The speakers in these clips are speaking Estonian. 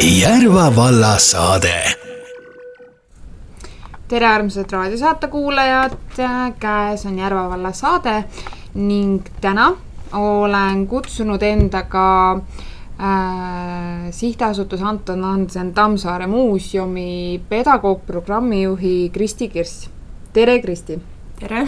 Järva valla saade. Tere armsad raadiosaate kuulajad, käes on Järva valla saade ning täna olen kutsunud endaga sihtasutus Anton Hansen Tammsaare muuseumi pedagoogprogrammijuhi Kristi Kirss. Tere Kristi! Tere!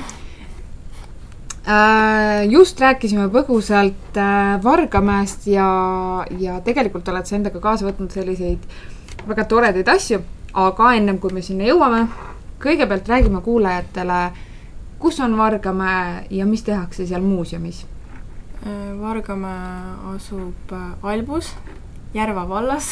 Just rääkisime põgusalt Vargamäest ja tegelikult oled sa endaga kaasa võtnud selliseid väga toredaid asju, aga ennem kui me sinna jõuame, kõigepealt räägime kuulajatele, kus on Vargamäe ja mis tehakse seal muuseumis? Vargamäe asub Albus, Järva vallas.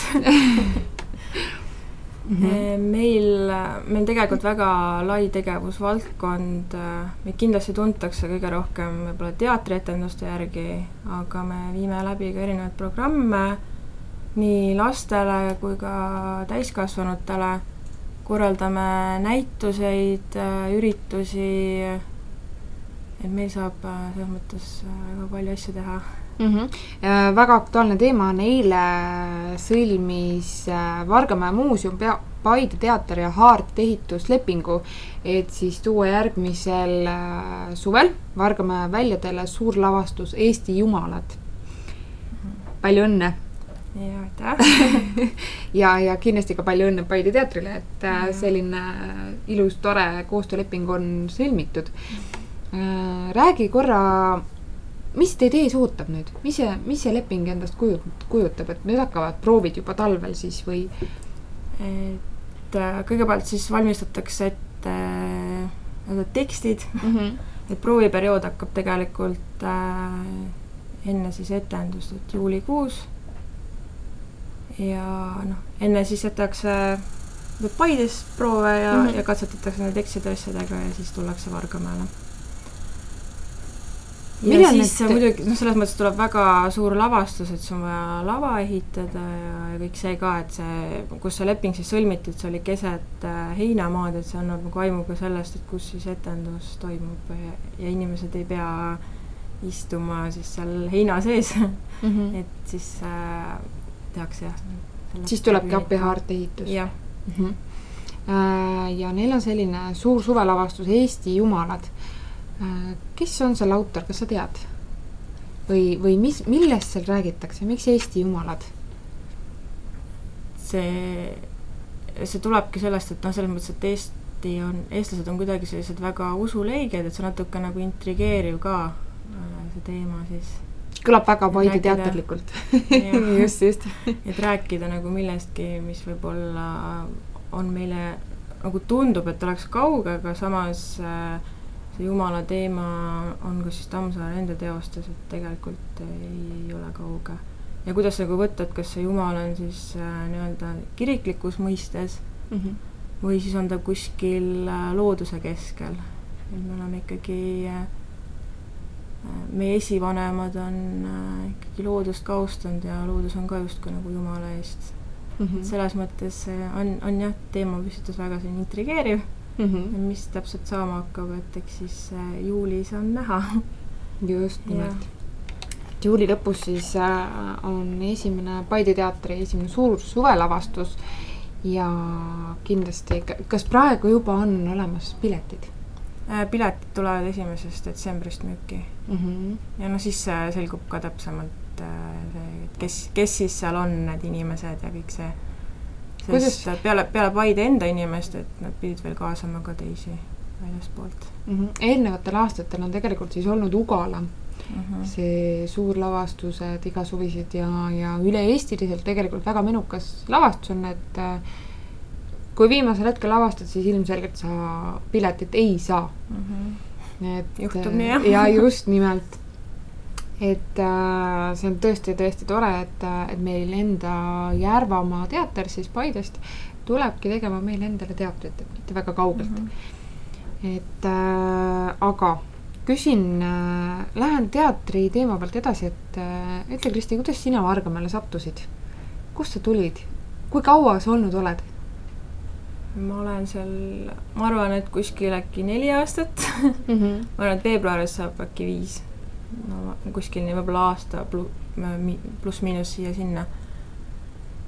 Meil tegelikult väga lai tegevusvaldkond, meid kindlasti tuntakse kõige rohkem võib-olla teatrietenduste järgi, aga me viime läbi ka erinevaid programme nii lastele kui ka täiskasvanutele, korraldame näituseid, üritusi, et meil saab selles mõttes väga palju asju teha. Väga aktuaalne teema on eile sõlmis Vargamäe muuseum, Paide teater ja Haart ehituslepingu, et siis tuua järgmisel suvel Vargamäe väljadele suur lavastus Eesti jumalad. Palju õnne! Ja, aitäh! ja kindlasti ka palju õnne Paide teatrile, et selline ilus, tore koostööleping on sõlmitud. Räägi korra, mis teid ees ootab nüüd? Mis see leping endast kujutab? Et nüüd hakkavad proovid juba talvel siis või? Et kõigepealt siis valmistatakse ette tekstid, et prooviperiood hakkab tegelikult enne siis etendust, et juulikuus. Ja enne siis jätakse Paides proove ja katsetatakse need tekstide asjadega ja siis tullakse Vargamäele. Ja siis muidugi, selles mõttes tuleb väga suur lavastus, et see on vaja lava ehitada ja kõik see ka, et see, kus see leping siis sõlmiti, et see oli keset heinamaad, et see annab nagu aimu ka sellest, et kus siis etendus toimub ja inimesed ei pea istuma siis seal heina sees, et siis tehakse siis tulebki appi Haart ehitus. Ja. Ja neil on selline suur suvelavastus Eesti jumalad. Kes on selle autor, kas sa tead? Või millest seal räägitakse? Miks Eesti jumalad? See tulebki sellest, et selles mõttes, et eestlased on kuidagi sellised väga usuleiged, et see natuke nagu intrigeeriv ka see teema siis. Kõlab väga Paide teaterlikult. just. Et rääkida nagu millestki, mis võib-olla on meile nagu tundub, et oleks kauge, aga samas see jumala teema on ka siis Tammsaare enda teostes, et tegelikult ei ole kauge. Ja kuidas nagu võtta, et kas see jumal on siis nii-öelda kiriklikus mõistes või siis on ta kuskil looduse keskel. Et me oleme ikkagi, meie esivanemad on ikkagi loodust kaustanud ja loodus on ka justkui nagu jumala eest. Selles mõttes on jah, teema püstitus väga selline intrigeeriv. Mis täpselt saama hakkab, et eks siis juulis on näha. Just nimelt. Juuli lõpus siis on Paide teatri esimene suur suvelavastus ja kindlasti, kas praegu juba on olemas piletid? Piletid tulevad 1. detsembrist müüki. Ja siis selgub ka täpsemalt, kes siis seal on need inimesed ja kõik see. Sest peale Paide enda inimest, et nad pidid veel kaasama ka teisi väljaspoolt. Eelnevatel aastatel on tegelikult siis olnud Ugala see suur lavastused, igasuvised ja üle-eestiliselt tegelikult väga menukas lavastus on, et kui viimasel hetkel lavastad, siis ilmselgelt sa piletit ei saa. Juhtub nii, jah. Ja just nimelt. Et see on tõesti tore, et meil enda Järvamaa teater siis Paidest tulebki tegema meil endale teatrit, et mitte väga kaugelt. Et aga küsin, lähen teatri teema pealt edasi, et ütle Kristi, kuidas sina Vargamäele sattusid? Kust sa tulid? Kui kaua sa olnud oled? Ma olen seal, ma arvan, et kuskil äkki 4 aastat. Ma arvan, et veebruaris saab äkki 5. Kuskil nii võib-olla aasta pluss miinus siia sinna.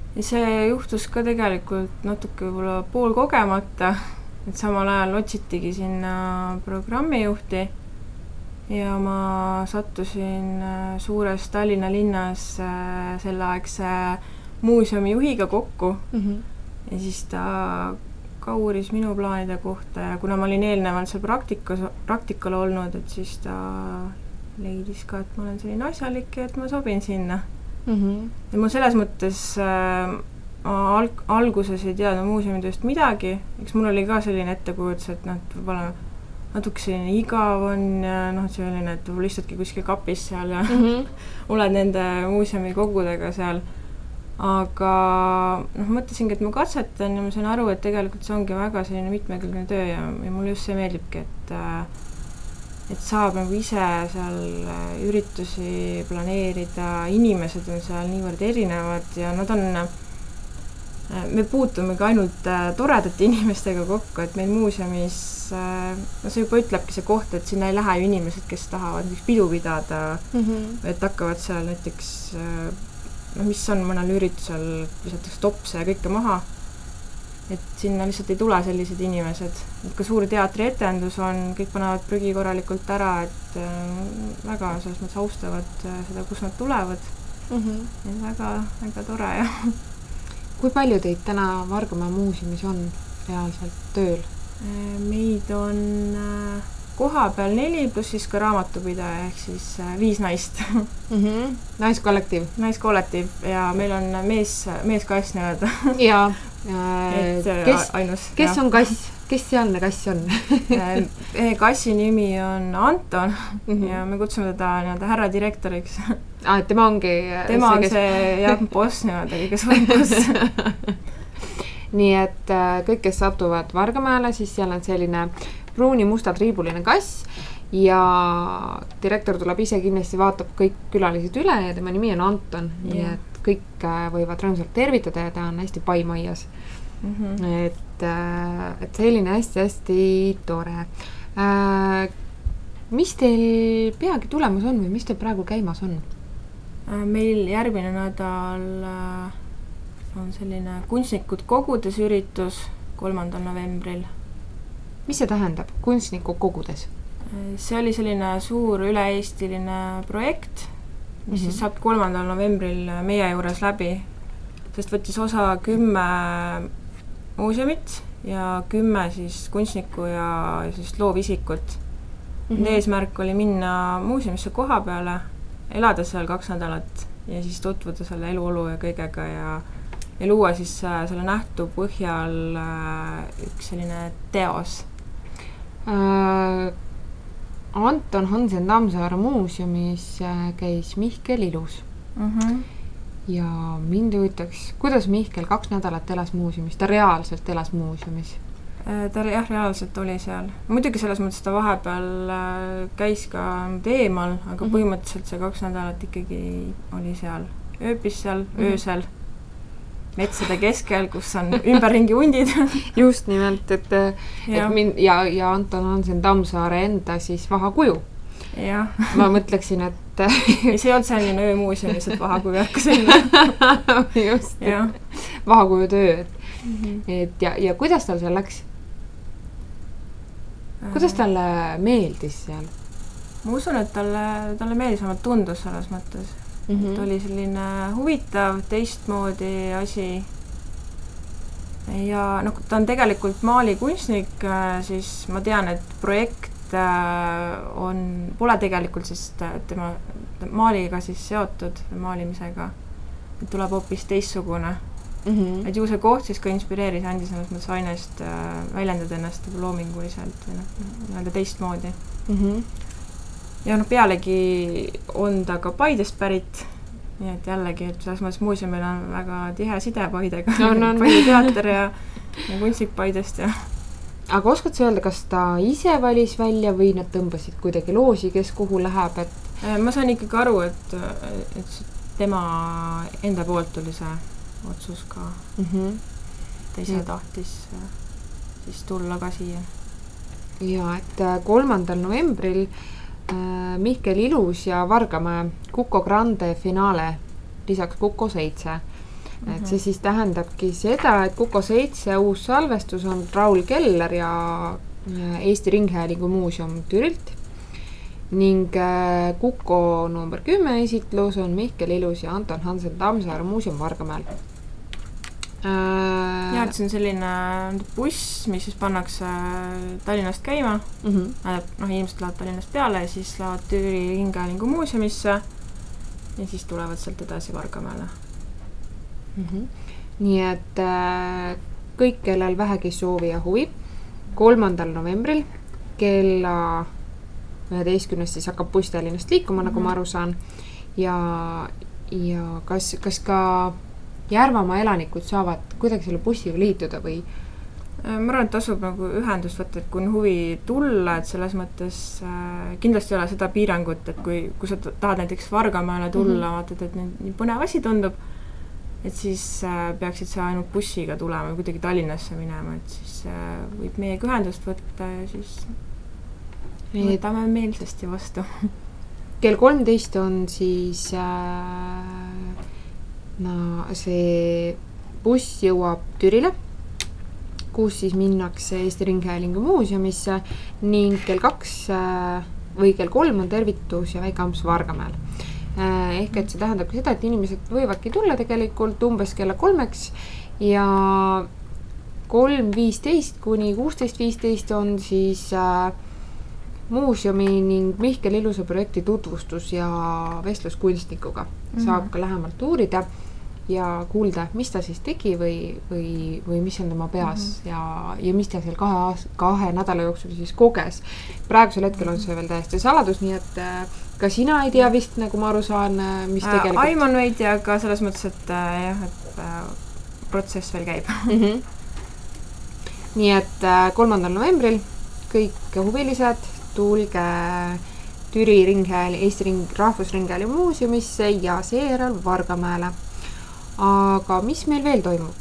ja see juhtus ka tegelikult natuke võib-olla poolkogemata, et samal ajal otsitigi sinna programmijuhti ja ma sattusin suures Tallinna linnas selleaegse muuseumi juhiga kokku ja siis ta ka uuris minu plaanide kohta ja kuna ma olin eelnevalt seal praktikal olnud, et siis ta leidis ka, et ma olen selline asjalik ja et ma sobin sinna. Ja ma selles mõttes alguses ei teadnud muuseumitööst midagi, eks mul oli ka selline ettekujutus, et võib-olla natuke selline igav on ja selline, et võib-olla istudki kuskil kapis seal ja oled nende muuseumi kogudega seal. Aga mõtlesingi, et ma katsetan ja ma sain aru, et tegelikult see ongi väga selline mitmekülgne töö ja mulle just see meeldibki, et saab nagu ise seal üritusi planeerida, inimesed on seal niivõrd erinevad ja nad on, me puutumegi ainult toredate inimestega kokku, et meil muuseumis, see juba ütlebki see koht, et sinna ei lähe ju inimesed, kes tahavad näiteks pidu pidada, et hakkavad seal näiteks mis on mõnel üritusel, visatakse topse ja kõike maha, et sinna lihtsalt ei tule sellised inimesed. Et ka suur teatrietendus on, kõik panevad prügi korralikult ära, et väga selles mõttes austavad seda, kus nad tulevad. Väga, väga tore. Kui palju teid täna Vargamäe muuseumis on reaalselt tööl? Meid on koha peal 4 pluss siis ka raamatupidaja ehk siis 5 naist. Naiskollektiiv. Naiskollektiiv ja meil on meeskass nii-öelda. Ja, ainus. Kes on kass? Kes sealne kass on? Kassi nimi on Anton ja me kutsume teda nii-öelda härra direktoriks. Et tema ongi tema on see boss nii-öelda, kõige suurem boss. Nii et kõik, kes satuvad Vargamäele, siis seal on selline pruuni-musta triibuline kass ja direktor tuleb ise kindlasti, vaatab kõik külalised üle ja tema nimi on Anton, nii et kõik võivad rõõmsalt tervitada ja ta on hästi paimaias. Et selline hästi-hästi tore. Mis teil peagi tulemas on või mis teil praegu käimas on? Meil järgmine nädal on selline kunstnikud kogudes üritus 3. novembril. Mis see tähendab, kunstnikud kogudes? See oli selline suur üle-eestiline projekt, mis siis saab 3. novembril meie juures läbi, sest võttis osa 10 muuseumit ja 10 siis kunstnikku ja siis loovisikut. Eesmärk oli minna muuseumisse koha peale, elada seal 2 nädalat ja siis tutvuda selle eluolu ja kõigega ja luua siis selle nähtu põhjal üks selline teos. Anton Hansen Tammsaare muuseumis käis Mihkel Ilus. Ja mind huvitaks, kuidas Mihkel 2 nädalat elas muuseumis? Ta reaalselt elas muuseumis? Ta reaalselt oli seal. Muidugi selles mõttes ta vahepeal käis ka eemal, aga põhimõtteliselt see 2 nädalat ikkagi oli seal. Ööpis seal, öösel. Metsade keskel, kus on ümberringi hundid. Just nimelt, ja Anton Hansen Tammsaare enda siis vahakuju. Ja. Ma mõtleksin, et see on selline öömuuseum, lihtsalt vahakuju hakka sinna. Just, vahakuju töö. Ja kuidas tal seal läks? Kuidas talle meeldis seal? Ma usun, et talle meeldis, vähemalt tundus selles mõttes. Et oli selline huvitav, teistmoodi asi. Ja ta on tegelikult maalikunstnik, siis ma tean, et projekt pole tegelikult siis tema maaliga siis seotud maalimisega. Et tuleb hoopis teistsugune. Et ju see koht siis ka inspireeris, andis selles mõttes ainest väljendada ennast loominguliselt või teistmoodi. Ja pealegi on ta ka Paidest pärit, nii et jällegi, et selles mõttes muuseumil on väga tihe side Paidega. Paide teater ja kunstnik Paidest. Aga oskad sa öelda, kas ta ise valis välja või nad tõmbasid kuidagi loosi, kes kuhu läheb? Ma sain ikkagi aru, et tema enda poolt tuli see otsus ka. Ta ise tahtis siis tulla ka siia. Ja, et 3. novembril Mihkel Ilus ja Vargamäe Kuko Grande finaale, lisaks Kuko 7. et see siis tähendabki seda, et Kuko 7 uus salvestus on Raul Keller ja Eesti Ringhäälingu muuseum Türilt ning Kuko number 10 esitlus on Mihkel Ilus ja Anton Hansen Tammsaare muuseum Vargamäel. Ja, et see on selline buss, mis siis pannakse Tallinnast käima. Inimesed lähevad Tallinnast peale ja siis lähevad Türi Ringhäälingu muuseumisse ja siis tulevad sealt edasi Vargamäele. Nii et kõik, kellel vähegi soovi ja huvi, 3. novembril kella 11 siis hakkab buss Tallinnast liikuma, nagu ma aru saan. Ja kas ka Järvamaa elanikud saavad kuidagi selle bussiga liituda või? Ma arvan, et tasub nagu ühendust võtta, et kui on huvi tulla, et selles mõttes kindlasti ei ole seda piirangut, et kui sa tahad näiteks Vargamäele tulla, vaatad, et nii põnev asi tundub, et siis peaksid sa ainult bussiga tulema või kuidagi Tallinnasse minema, et siis võib meiega ühendust võtta ja siis võtame meelsasti vastu. Kell 13 on siis see buss jõuab Türile, kus siis minnakse Eesti Ringhäälingu muuseumisse ning kell 2 või kell 3 on tervitus ja väike amps Vargamäel. Ehk et see tähendab seda, et inimesed võivadki tulla tegelikult umbes kella 3-ks ja 3.15 kuni 16.15 on siis muuseumi ning Mihkel Iluse projekti tutvustus ja vestlus kunstnikuga. Saab ka lähemalt uurida ja kuulda, mis ta siis tegi või mis on tema peas ja mis ta seal 2 nädala jooksul siis koges. Praegusel hetkel on see veel täiesti saladus, nii et ka sina ei tea vist, nagu ma aru saan, mis tegelikult... Aiman veidi, aga selles mõttes, et protsess veel käib. Nii et 3. novembril kõik huvilised tulge Türi Eesti Rahvusringhäälingu muuseumisse ja seejärel Vargamäele. Aga mis meil veel toimub?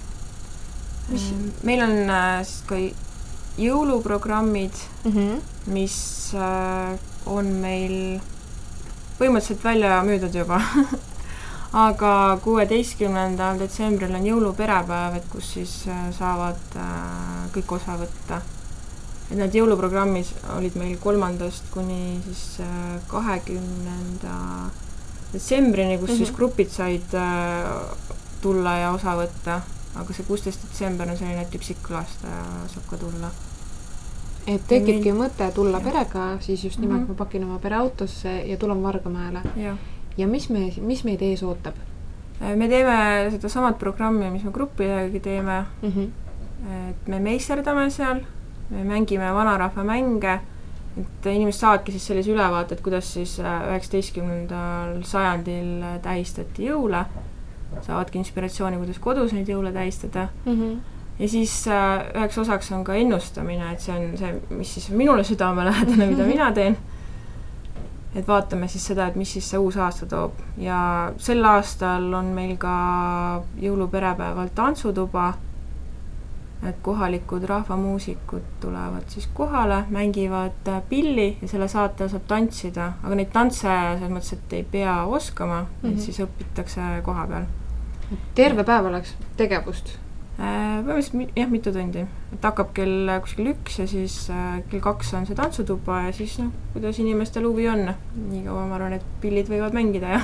Meil on ka jõuluprogrammid, mis on meil põhimõtteliselt välja müüdud juba. Aga 16. detsembril on jõuluperepäev, et kus siis saavad kõik osa võtta. Et need jõuluprogrammid olid meil 3. kuni siis 20. detsembrini, kus siis grupid said tulla ja osa võtta, aga see 16. detsember on selline, et üksikkülastaja saab ka tulla. Et tekibki mõte tulla perega, siis just nimelt ma pakin oma pereautosse ja tulen Vargamäele. Ja mis meid ees ootab? Me teeme seda samad programmi, mis me gruppidegi teeme. Et me meisterdame seal, me mängime vanarahva mänge, et inimesed saadki siis sellise ülevaate, et kuidas siis 19. sajandil tähistati jõule, saavadki inspiratsiooni, kuidas kodus neid jõule tähistada. Ja siis üheks osaks on ka ennustamine, et see on see, mis siis minule südamelähedane, mida mina teen. Et vaatame siis seda, et mis siis see uus aasta toob. Ja sel aastal on meil ka jõuluperepäeval tantsutuba, et kohalikud rahvamuusikud tulevad siis kohale, mängivad pilli ja selle saatel saab tantsida, aga neid tantse selles mõttes, et ei pea oskama, et siis õpitakse koha peal. Terve päev oleks tegevust? Jah, mitu tundi. Et hakkab kell kuskil 1 ja siis kell 2 on see tantsutuba ja siis kuidas inimestel huvi on. Nii kaua ma arvan, et pillid võivad mängida.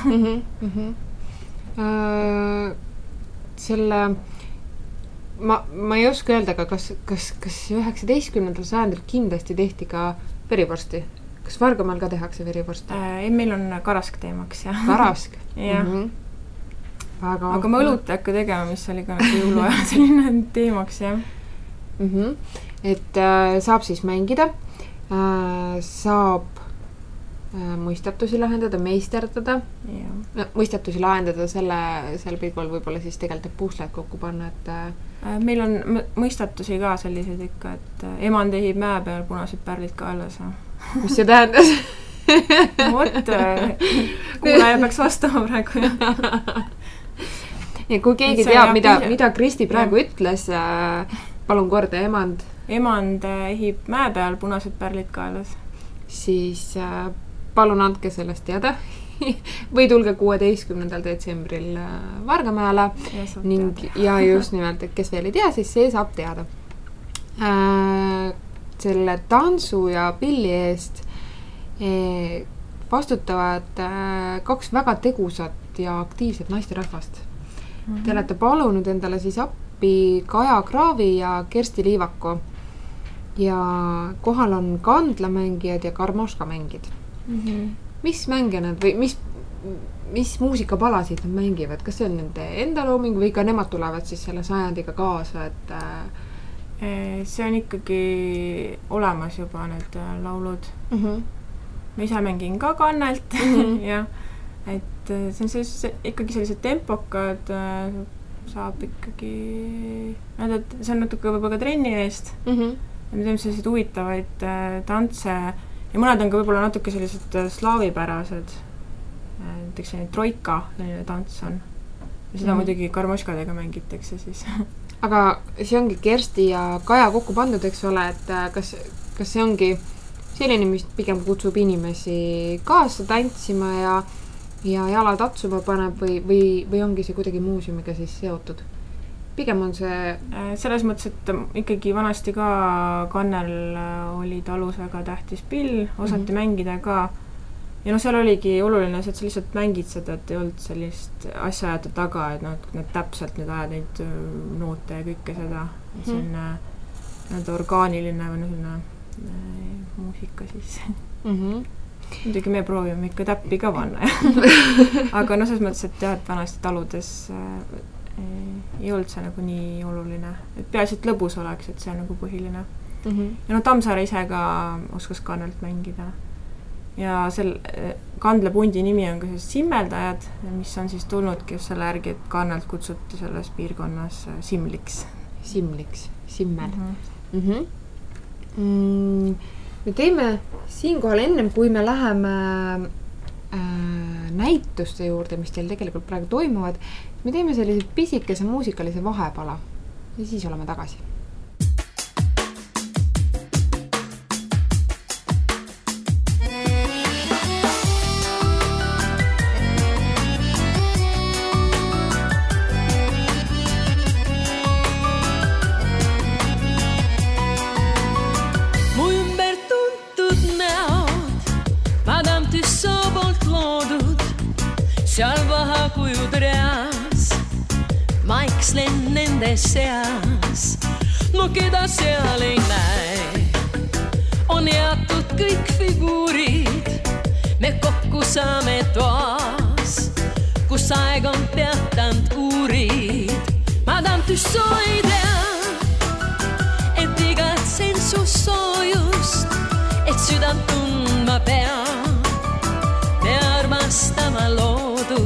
Selle... Ma ei oska öelda, aga kas 19. sajandil kindlasti tehti ka verivorsti? Kas Vargamäel ka tehakse verivorsti? Meil on karask teemaks, jah. Karask? Jah. Aga ma õlut äkka tegema, mis oli ka jõuluajal selline teemaks, jah. Et saab siis mängida, saab mõistatusi lahendada, meisterdada. Mõistatusi lahendada selle pilgul võib-olla siis tegelikult puusled kokku panna, et... Meil on mõistatusi ka selliseid ikka, et emand ehib mäe peal, punased pärlid kaelas. Mis see tähendas? Kuulaja peaks vastama praegu. Ja kui keegi teab, mida Kristi praegu ütles, palun korda, emand. Emand ehib mäe peal, punased pärlid kaelas. Siis palun andke sellest teada või tulge 16. detsembril Vargamäele ning ja just nimelt, et kes veel ei tea, siis see saab teada. Selle tantsu ja pilli eest vastutavad 2 väga tegusat ja aktiivset naisterahvast. Te olete palunud endale siis appi Kaja Kraavi ja Kersti Liivaku ja kohal on kandlamängijad ja karmoška mängid. Mis mänge nad või mis muusikapalasid nad mängivad? Kas see on nende enda looming või ka nemad tulevad siis selle sajandiga kaasa, et see on ikkagi olemas juba need laulud. Ma ise mängin ka kannelt ja et see on ikkagi sellised tempokad, saab ikkagi et see on natuke võib-olla ka trenni eest. Me teeme selliseid huvitavaid tantse ja mõned on ka võib-olla natuke sellised slaavipärased. Näiteks selline trojka tants on. Ja seda muidugi karmoškadega mängitakse siis. Aga see ongi Kersti ja Kaja kokku pandud, eks ole, et kas see ongi selline, mis pigem kutsub inimesi kaasa tantsima ja jala tatsuma paneb või ongi see kuidagi muuseumiga siis seotud? Pigem on see... Selles mõttes, et ikkagi vanasti ka kannel oli talus väga tähtis pill, osati mängida ka. Ja seal oligi oluline, et sa lihtsalt mängid seda, et ei olnud sellist asja ajata taga, et need täpselt need ajad neid noote ja kõike seda. See on orgaaniline või selline muusika siis. Muidugi me proovime ikka täppi ka panna. Aga selles mõttes, et jah, et vanasti taludes ei olnud see nagu nii oluline. Et peaasi, et lõbus oleks, et see on nagu põhiline. Ja Tammsaare ise ka oskas kannelt mängida. Ja kandlepundi nimi on ka simmeldajad, mis on siis tulnudki just selle järgi, et kannelt kutsuti selles piirkonnas simliks. Simmel. Me teeme siinkohal ennem, kui me läheme näituste juurde, mis teil tegelikult praegu toimuvad, me teeme sellise pisikese muusikalise vahepala ja siis oleme tagasi. Seal vahakujud reas, maikslen nende seas, no keda seal ei näe. On jäatud kõik figuurid, me kokku saame toas, kus aeg on peatanud uurid. Madame Tussauds ei tea, et igatsen su soojust, et südant tundma peab, me armastama loodud.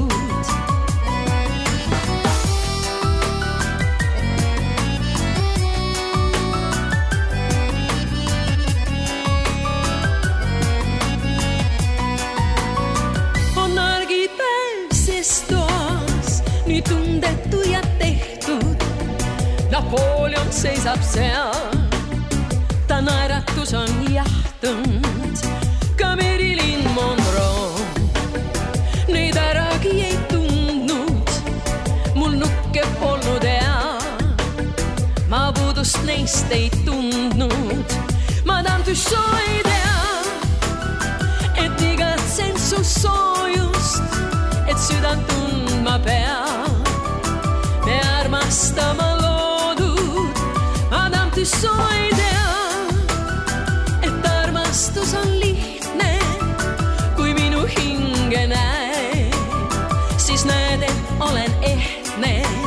On argipäev ses toas, nüüd tundetu ja tehtud. Napoleon seisab seal, ta naeratus on jahtunud, ka Marilyn Monroe. Neid äragi ei tundnud, mul nukke polnud ma puudust neist ei tundnud. Madame Tussauds ei tea, et igatsen su soojust, et südant tundma peab, me armastama loodud. Madame Tussauds ei tea, et armastus on lihtne, kui minu hinge näeb. Siis näed, et olen ehtne.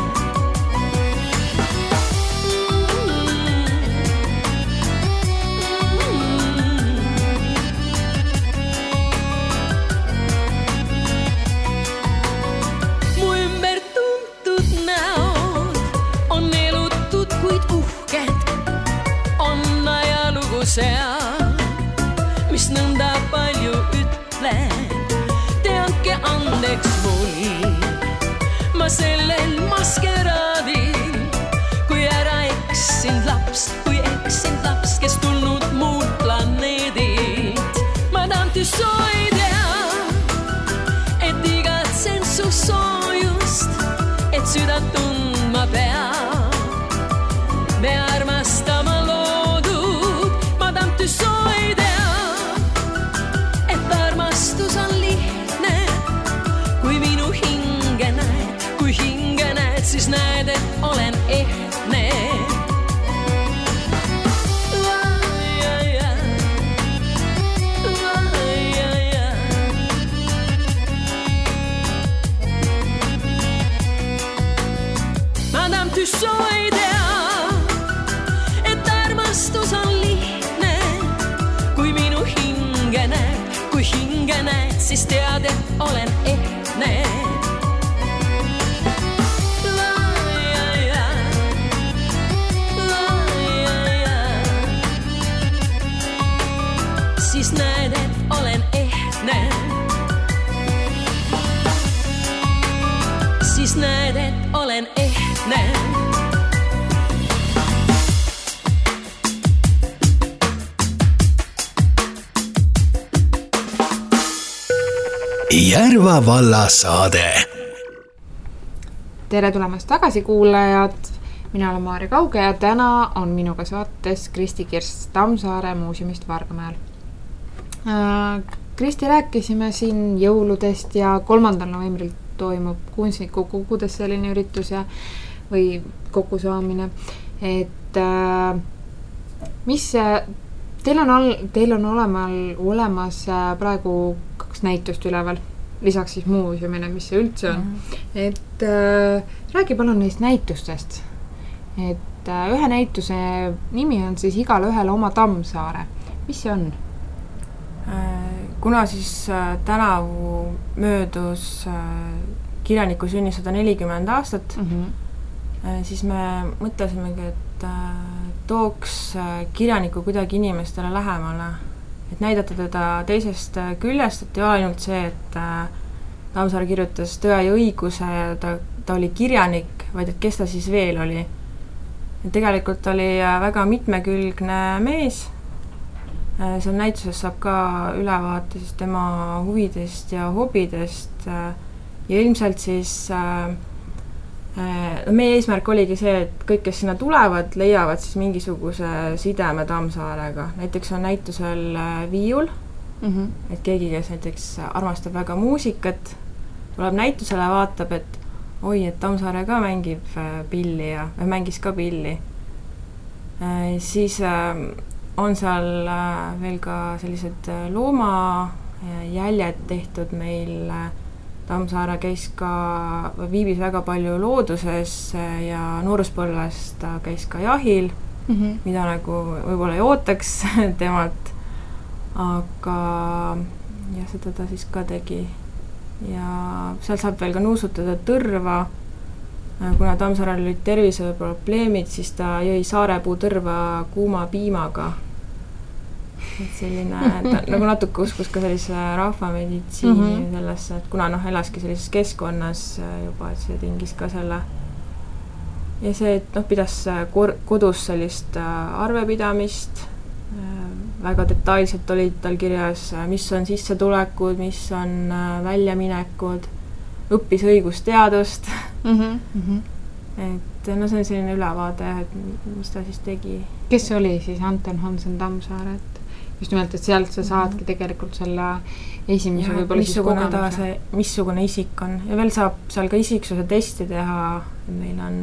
Mu ümber tuntud näod on elutud, kuid uhked. On ajalugu seal, mis nõnda palju ütleb. Te andke andeks mul, ma sellel maskeraadil, kui ära eksind laps, kes tulnud muud planeedid. Madame Tussauds ei tea, siis näed, et olen ehtne. Madame Tussaud ei tea, et armastus on lihtne. Kui minu hinge näed, kui hinge näed, siis tead, et olen ehtne. Siis näed, et olen ehtne. Siis näed, et olen ehtne. Järva valla saade. Tere tulemast tagasi, kuulajad! Mina olen Maarja Kauge ja täna on minuga saates Kristi Kirst Tammsaare muuseumist Vargamäel. Kristi, rääkisime siin jõuludest ja 3. novembril toimub kunstnikukogudes selline üritus ja, või kokkusaamine. Et mis teil on olemas praegu 2 näitust üleval, lisaks siis muuseumine, mis see üldse on. Et räägi palun neist näitustest. Et ühe näituse nimi on siis Igale ühele oma Tammsaare. Mis see on? Kuna siis tänavu möödus kirjaniku sünni 140 aastat, siis me mõtlesimegi, et tooks kirjaniku kuidagi inimestele lähemale. Et näidata teda teisest küljest, et ei ole ainult see, et Tammsaare kirjutas Tõe ja õiguse ja ta oli kirjanik, vaid et kes ta siis veel oli. Et tegelikult oli väga mitmekülgne mees. Seal näituses saab ka ülevaate siis tema huvidest ja hobidest ja ilmselt siis meie eesmärk oligi see, et kõik, kes sinna tulevad, leiavad siis mingisuguse sideme Tammsaarega. Näiteks on näitusel viiul, et keegi, kes näiteks armastab väga muusikat, tuleb näitusele ja vaatab, et oi, et Tammsaare ka mängib pilli ja mängis ka pilli. Siis on seal veel ka sellised loomajäljed tehtud meil. Tammsaare käis ka, viibis väga palju looduses ja nooruspõlvest ta käis ka jahil, mida nagu võib-olla ei ootaks temalt, aga ja seda ta siis ka tegi. Ja seal saab veel ka nuusutada tõrva. Kuna Tammsaarel olid terviseprobleemid, siis ta jõi saarepuu tõrva kuuma piimaga. Et selline, ta nagu natuke uskus ka sellise rahvameditsiini sellesse, et kuna elaski sellises keskkonnas juba, et see tingis ka selle. Ja see, et pidas kodus sellist arvepidamist, väga detailselt olid tal kirjas, mis on sissetulekud, mis on väljaminekud, õppis õigusteadust. Et see on selline ülevaade, et mis ta siis tegi. Kes oli siis Anton Hansen Tammsaare? Just nimelt, et sealt sa saadki tegelikult selle esimese võib-olla siis kogemuse. Missugune isik on. Ja veel saab seal ka isiksuse testi teha. Meil on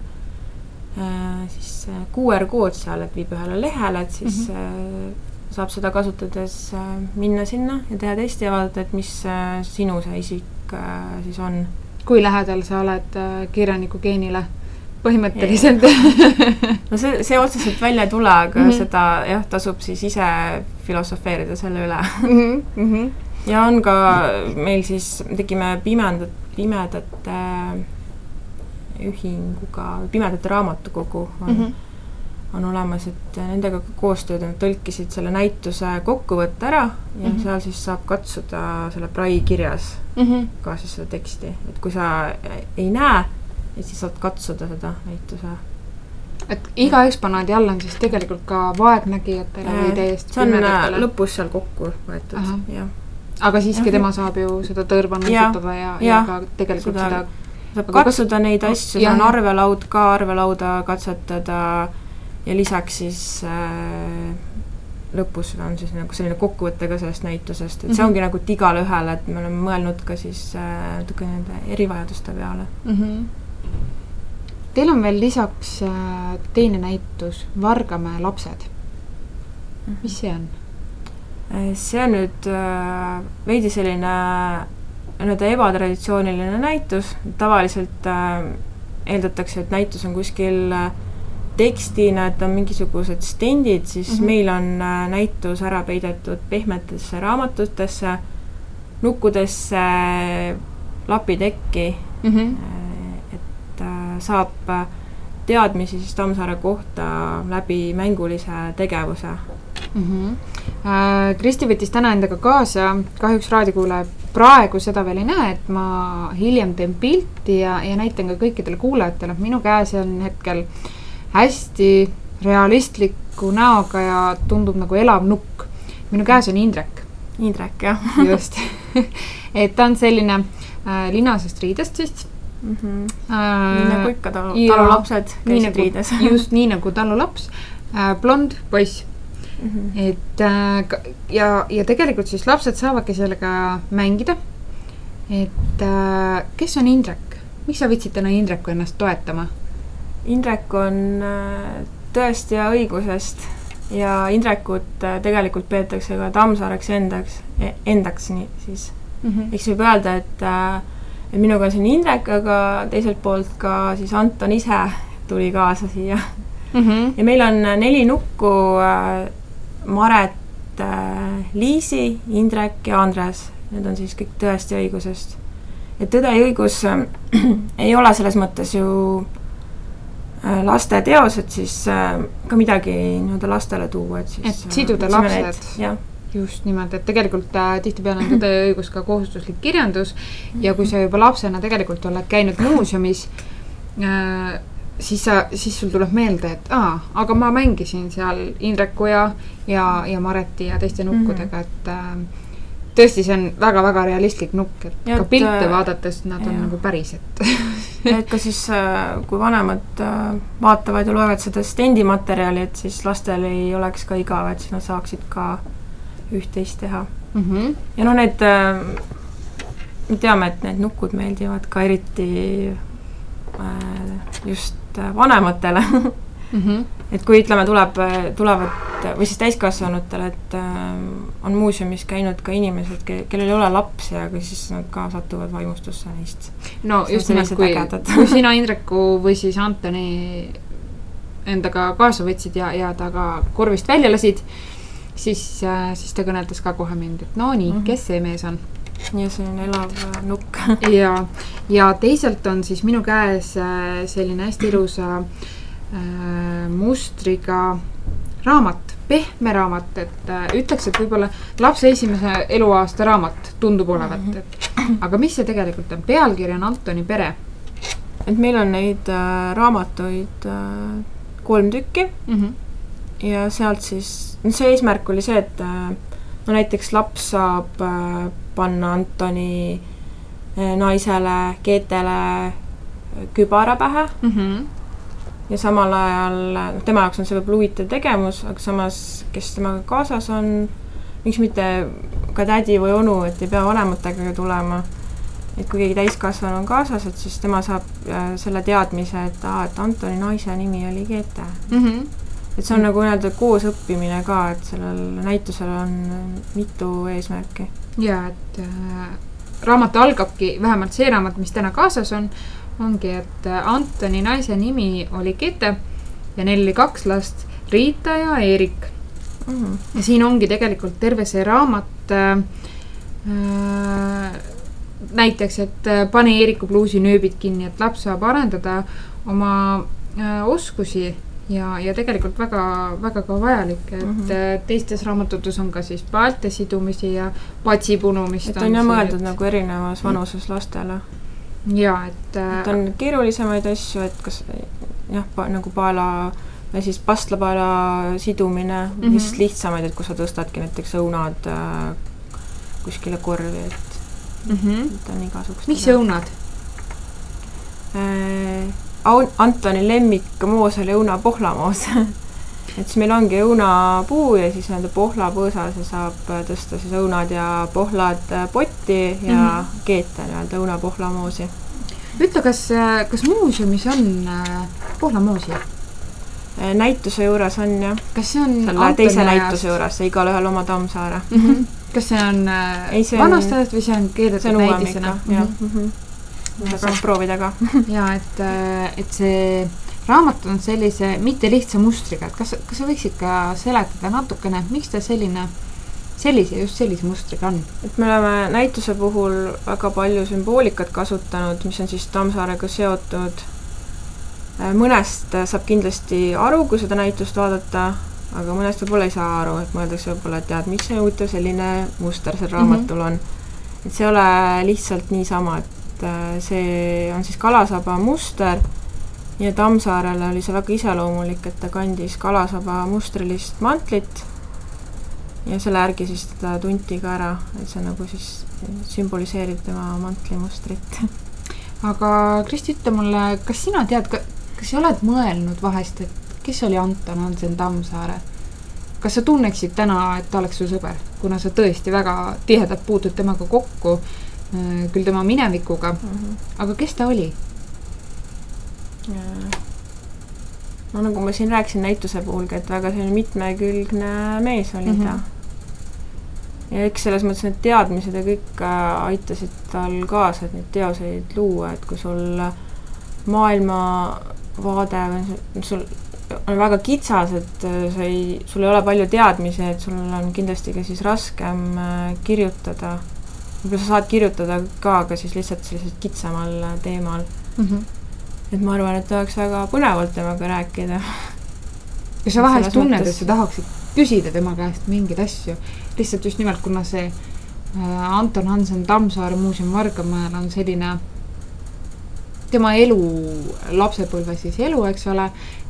siis QR-kood seal, et viib ühele lehele, et siis saab seda kasutades minna sinna ja teha testi ja vaadata, et mis sinu see isik siis on. Kui lähedal sa oled kirjaniku geenile? Põhimõtteliselt. No see otseselt välja ei tule, aga seda tasub siis ise filosofeerida selle üle. Ja on ka meil siis, tegime pimedate ühinguga, pimedate raamatukogu on olemas, et nendega koostööd nad tõlkisid selle näituse kokkuvõtte ära ja seal siis saab katsuda selle prai kirjas ka siis seda teksti. Et kui sa ei näe, et siis saad katsuda seda näituse. Et iga eksponaadi all on siis tegelikult ka vaegnägijatele või täiesti pimedatele? See on lõpus seal kokku võetud. Aga siiski tema saab ju seda tõrva nuusutada ja ka tegelikult seda... Saab katsuda neid asju, see on arvelaud ka, arvelauda katsetada ja lisaks siis lõpus on siis nagu selline kokkuvõte ka sellest näitusest, et see ongi nagu igale ühele, et me oleme mõelnud ka siis natuke nende erivajaduste peale. teil on veel lisaks teine näitus, Vargamäe lapsed. Mis see on? See on nüüd veidi selline ebatraditsiooniline näitus. Tavaliselt eeldatakse, et näitus on kuskil tekstina, et on mingisugused stendid, siis meil on näitus ära peidetud pehmetesse raamatutesse, nukkudesse, lapitekki, et saab teadmisi siis Tammsaare kohta läbi mängulise tegevuse. Kristi võttis täna endaga kaasa, kahjuks raadiokuulaja praegu seda veel ei näe, et ma hiljem teen pilti ja näitan ka kõikidele kuulajatele, minu käes on hetkel hästi realistliku näoga ja tundub nagu elav nukk. Minu käes on Indrek. Indrek, jah. Just. Et ta on selline linasest riidest vist. Nii nagu ikka talulapsed käisid riides. Just nii nagu talulaps. Blond poiss. Et ja tegelikult siis lapsed saavadki sellega mängida. Et kes on Indrek? Miks sa võtsid täna Indreku ennast toetama? Indrek on tõest ja õigusest ja Indrekut tegelikult peetakse ka Tammsaareks endaks nii siis. Eks võib öelda, et minuga on siin Indrek, aga teiselt poolt ka siis Anton ise tuli kaasa siia. Ja meil on 4 nukku, Maret, Liisi, Indrek ja Andres. Need on siis kõik tõest ja õigusest. Et tõde ja õigus ei ole selles mõttes ju laste teos, et siis ka midagi nii-öelda lastele tuua. Et siduda lapsed. Just nimelt, et tegelikult tihtipeale on tõde ja õigus ka kohustuslik kirjandus ja kui sa juba lapsena tegelikult oled käinud muuseumis, siis sul tuleb meelde, et aga ma mängisin seal Indreku ja Mareti ja teiste nukkudega, et tõesti see on väga-väga realistlik nukk, et ka pilte vaadates nad on nagu päris, et ka siis, kui vanemad vaatavad ja loevad seda stendimaterjali, et siis lastel ei oleks ka igav, et siis nad saaksid ka üht-teist teha. Ja need, me teame, et need nukud meeldivad ka eriti just vanematele. Et kui ütleme, tulevad või siis täiskasvanutele, et on muuseumis käinud ka inimesed, kellel ei ole lapsi, aga siis nad ka satuvad vaimustusse neist. No just nimelt, kui sina Indreku või siis Antoni endaga kaasa võtsid ja ta ka korvist välja lasid, siis ta kõneldas ka kohe mind, et no nii, kes see mees on? Ja see on elav nukk. Ja teiselt on siis minu käes selline hästi ilusa mustriga raamat, pehme raamat, et ütleks, et võib-olla lapse esimese eluaasta raamat tundub olevat, aga mis see tegelikult on? Pealkiri on Antoni pere. Et meil on neid raamatuid 3 tükki ja sealt siis, see eesmärk oli see, et näiteks laps saab panna Antoni naisele, Keetele kübara pähe ja samal ajal, tema jaoks on see võib huvitav tegevus, aga samas, kes temaga kaasas on, miks mitte ka tädi või onu, et ei pea vanematega tulema. Et kui keegi täiskasvanu on kaasas, et siis tema saab selle teadmise, et Antoni naise nimi oli Keete. Et see on nagu öelda koos õppimine ka, et sellel näitusel on mitu eesmärki. Ja, et raamat algabki, vähemalt see raamat, mis täna kaasas ongi, et Antoni naise nimi oli Keete ja neil oli 2 last, Riita ja Eerik. Ja siin ongi tegelikult terve see raamat näiteks, et pane Eeriku pluusi nööbid kinni, et laps saab arendada oma oskusi ja tegelikult väga ka vajalik, et teistes raamatutes on ka siis paalte sidumisi ja patsi punumist. Et on mõeldud nagu erinevas vanuses lastele. Ja, et on keerulisemaid asju, et kas nagu paela või siis pastlapaela sidumine, mis lihtsamaid, et kui sa tõstadki näiteks õunad kuskile korvi, et on igasugust. Miks õunad? Antoni lemmik moos oli õuna pohlamoos. Et siis meil ongi õunapuu ja siis nende pohlapõõsas saab tõsta siis õunad ja pohlad potti ja Keete õuna pohlamoosi. Ütle, kas muuseumis on Pohlamoosi? Näituse juures on, jah. Kas see on selle teise näituse juures, see igal ühel oma Tammsaare. Kas see on vanast ajast või see on keedetud näidisena? Seda saab proovida ka. Ja, et see raamat on sellise mitte lihtsa mustriga, et kas sa võiksid ka seletada natukene, miks ta sellise mustriga on? Et me oleme näituse puhul väga palju sümboolikat kasutanud, mis on siis Tammsaarega seotud. Mõnest saab kindlasti aru, kui seda näitust vaadata, aga mõnest võib-olla ei saa aru, et mõeldakse võib-olla, et tead, mis see huvitav selline muster seal raamatul on. Et see ei ole lihtsalt niisama, et see on siis kalasaba muster ja Tammsaarele oli see väga iseloomulik, et ta kandis kalasaba mustrilist mantlit ja selle ärgi siis teda tunti ka ära, et see nagu siis sümboliseerib tema mantlimustrit. Aga Kristi, ütle mulle, kas sina tead, kas sa oled mõelnud vahest, et kes oli Anton Hansen Tammsaare? Kas sa tunneksid täna, et ta oleks su sõber, kuna sa tõesti väga tihedalt puutud temaga kokku, küll tema minevikuga, aga kes ta oli? No nagu ma siin rääkisin näituse puhulgi, et väga selline mitmekülgne mees oli ta. Ja eks selles mõttes need teadmised ja kõik aitasid tal kaasa, et neid teoseid luua, et kui sul maailmavaade sul on väga kitsas, et sul ei ole palju teadmisi, et sul on kindlasti ka siis raskem kirjutada. Võib-olla sa saad kirjutada ka, aga siis lihtsalt sellised kitsamal teemal. Et ma arvan, et oleks väga põnevalt temaga rääkida. Ja sa vahest tunned, et sa tahaksid küsida tema käest mingeid asju. Lihtsalt just nimelt, kuna see Anton Hansen Tammsaare muuseum Vargamäel on selline tema elu, lapsepõlve siis elu, eks ole,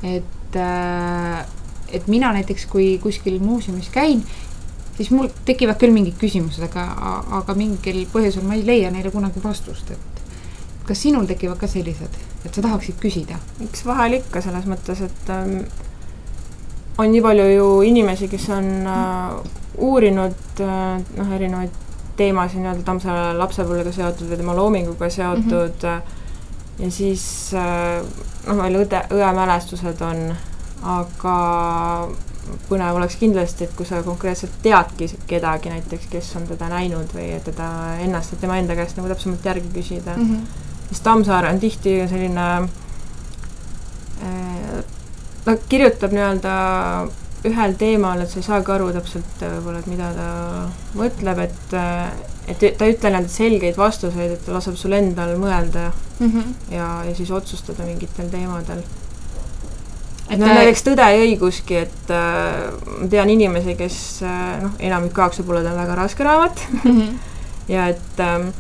et mina näiteks, kui kuskil muuseumis käin, siis mul tekivad küll mingid küsimused, aga mingil põhjusel ma ei leia neile kunagi vastust, et kas sinul tekivad ka sellised, et sa tahaksid küsida? Eks vahel ikka selles mõttes, et on nii palju ju inimesi, kes on uurinud erinevaid teemasid nii-öelda Tammsaare lapsepõlvega seotud või tema loominguga seotud ja siis veel õe mälestused on, aga põnev oleks kindlasti, et kui sa konkreetselt teadki kedagi näiteks, kes on teda näinud või teda ennast, et tema enda käest nagu täpsemalt järgi küsida. Siis Tammsaare on tihti selline ta kirjutab nii-öelda ühel teemal, et sa ei saagi aru täpselt võib-olla, et mida ta mõtleb, et ta ütle nii-öelda selgeid vastuseid, et ta laseb sul endal mõelda ja siis otsustada mingitel teemadel. Et näiteks Tõde ja õiguski, et ma tean inimesi, kes enamik ajaks võib-olla ta on väga raske raamat ja et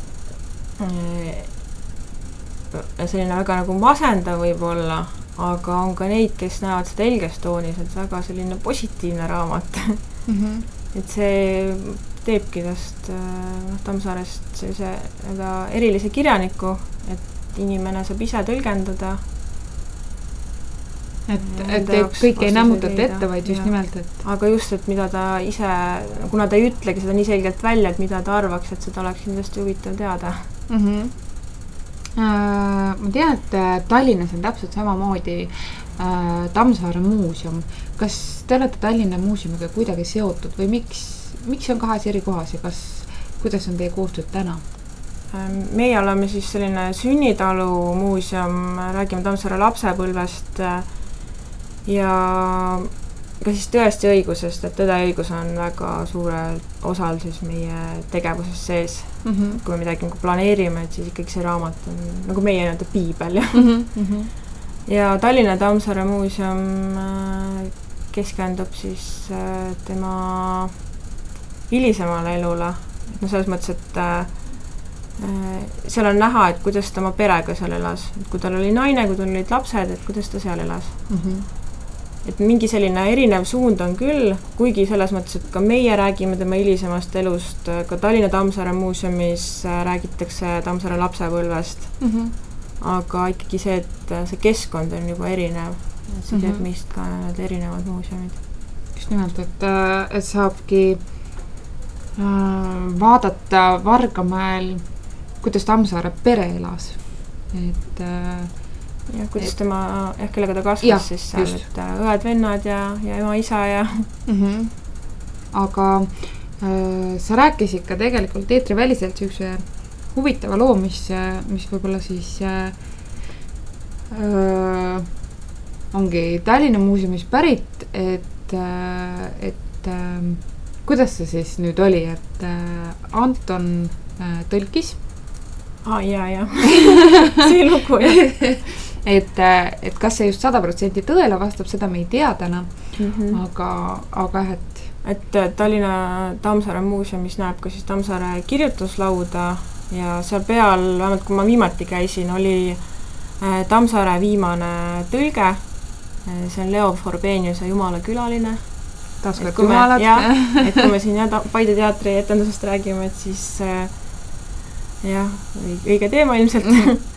selline väga nagu masendav võib-olla, aga on ka neid, kes näevad seda Elgestoonis, et väga selline positiivne raamat. Et see teebki tast Tammsaarest sellise väga erilise kirjaniku, et inimene saab ise tõlgendada. Et kõik ei nämmutata ette, vaid just nimelt, et... Aga just, et mida ta ise, kuna ta ei ütlegi seda nii selgelt välja, et mida ta arvaks, et seda oleks kindlasti huvitav teada. Ma tean, et Tallinnas on täpselt samamoodi Tammsaare muuseum. Kas te olete Tallinna muuseumiga kuidagi seotud või miks on kahes eri kohas ja kuidas on teie koostööd täna? Meie oleme siis selline sünnitalu muuseum, räägime Tammsaare lapsepõlvest ja ka siis tõesti õigusest, et Tõde ja õigus on väga suurel osal siis meie tegevuses sees. Kui me midagi planeerime, et siis ikkagi see raamat on nagu meie nii-öelda piibel. Ja Tallinna Tammsaare muuseum keskendub siis tema hilisemale elule. Selles mõttes, et seal on näha, et kuidas ta oma perega seal elas. Et kui tal oli naine, kui tal olid lapsed, et kuidas ta seal elas. Et mingi selline erinev suund on küll, kuigi selles mõttes, et ka meie räägime tema hilisemast elust, ka Tallinna Tammsaare muuseumis räägitakse Tammsaare lapsepõlvest. Aga ikkagi see, et see keskkond on juba erinev. Et see teeb meist ka need erinevad muuseumid. Just nimelt, et saabki vaadata Vargamäel, kuidas Tammsaare pere elas. et ja kuidas tema, kellega ta kasvas siis seal, et õed, vennad ja ema, isa ja aga sa rääkisid ka tegelikult eetriväliselt siukse huvitava loo, mis võib-olla siis ongi Tallinna Muuseumis pärit, et kuidas see siis nüüd oli, et Anton tõlkis? Ja. See lugu, jah. et kas see just 100% tõele vastab, seda me ei tea täna, aga et Tallinna Tammsaare muuseumis näeb ka siis Tammsaare kirjutuslauda ja seal peal, vähemalt kui ma viimati käisin, oli Tammsaare viimane tõlge, see on Leo Forbeniuse Jumala külaline. Taaskord Jumalat. Et kui me siin Paide teatri etendusest räägime, et siis jah, õige teema ilmselt.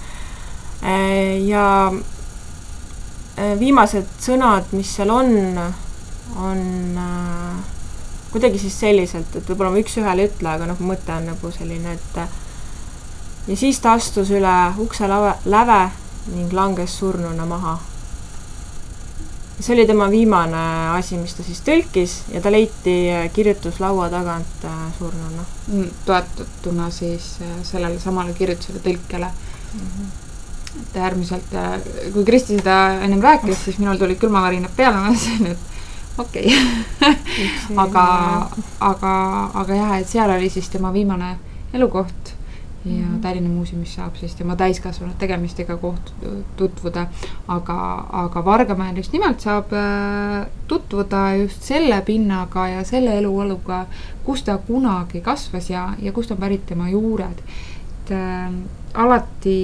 Ja viimased sõnad, mis seal on kuidagi siis selliselt, et võib-olla ma üks-ühele ei ütle, aga nagu mõte on nagu selline, et ja siis ta astus üle ukse läve ning langes surnuna maha. See oli tema viimane asi, mis ta siis tõlkis ja ta leiti kirjutuslaua tagant surnuna. Toetutuna siis sellele samale kirjutusele tõlkele. Et äärmiselt, kui Kristi seda ennem rääkis, siis minul tulid külmavarinad peale, ma mõtlesin, et okei. Aga jah, et seal oli siis tema viimane elukoht ja Tallinna Muuseumis saab siis tema täiskasvanud tegemistega tutvuda, aga Vargamäel just nimelt saab tutvuda just selle pinnaga ja selle eluoluga, kus ta kunagi kasvas ja kust on pärit tema juured. Et alati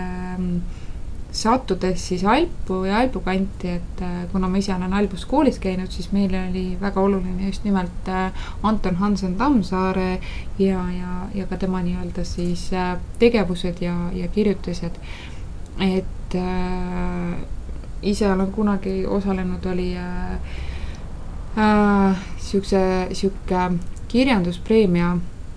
sattudes siis Alpu ja Alpu kanti, et kuna ma ise olen Albus koolis käinud, siis meil oli väga oluline just nimelt Anton Hansen Tammsaare ja ka tema nii-öelda siis tegevused ja kirjutised. Et ise olen kunagi osalenud, oli siuke kirjanduspreemia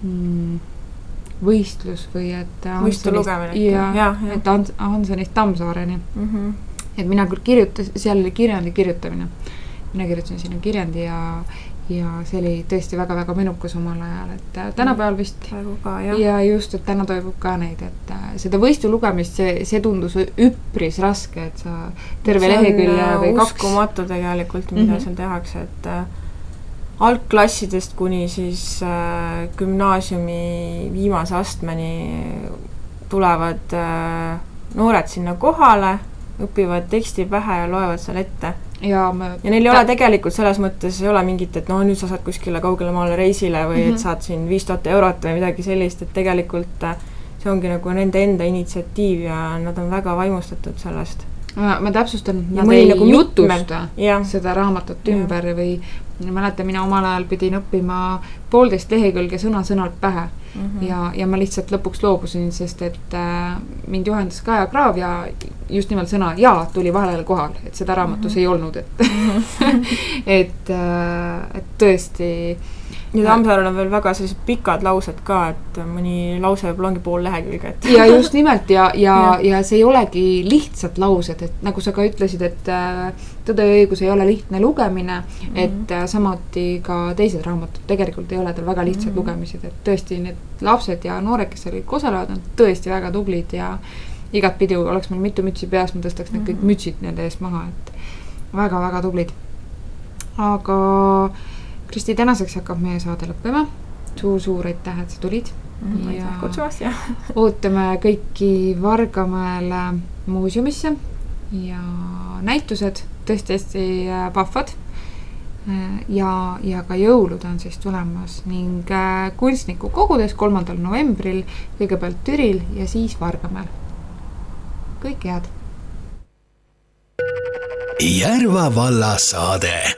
võistlus või et et Hansenist Tammsaareni. Et mina küll seal oli kirjandi kirjutamine. Mina kirjutasin sinna kirjandi ja see oli tõesti väga-väga menukas omal ajal, et tänapäeval vist ja just, et täna toimub ka neid, et seda võistu lugemist, see tundus üpris raske, et sa terve lehekülje või 2 uskumatu tegelikult, mida seal tehakse, et algklassidest kuni siis gümnaasiumi viimase astmeni tulevad noored sinna kohale, õpivad teksti pähe ja loevad seal ette. Ja neil ei ole tegelikult selles mõttes, ei ole mingit, et nüüd sa saad kuskile kaugele maale reisile või et saad siin 5000 eurot või midagi sellist, et tegelikult see ongi nagu nende enda initsiatiiv ja nad on väga vaimustatud sellest. Ma täpsustan, nad ei nagu jutusta seda raamatut ümber või mäletan, mina omal ajal pidin õppima 1,5 lehekülge sõna-sõnalt pähe ja ma lihtsalt lõpuks loobusin, sest et mind juhendas Kaja Kraav ja just nimelt sõna ja tuli valel kohal, et seda raamatus ei olnud, et tõesti. Ja Tammsaarel on veel väga sellised pikad laused ka, et mõni lause võib ongi 0,5 lehekülge. Ja just nimelt ja see ei olegi lihtsalt laused, et nagu sa ka ütlesid, et Tõde ja õigus ei ole lihtne lugemine, et samuti ka teised raamatud tegelikult ei ole tal väga lihtsad lugemised, et tõesti need lapsed ja noored, kes seal kõik osalevad, on tõesti väga tublid ja igat pidi oleks meil mitu mütsi peas, ma tõstaks need kõik mütsid nende eest maha, et väga-väga tublid. Aga Kristi, tänaseks hakkab meie saade lõppema. Suur aitäh, et sa tulid. Aitäh kutsumast, jah. Ootame kõiki Vargamäele muuseumisse ja näitused tõesti hästi pahvad ja ka jõulud on siis tulemas ning kunstniku kogudes 3. novembril kõigepealt Türil ja siis Vargamäel. Kõik head! Järva valla saade.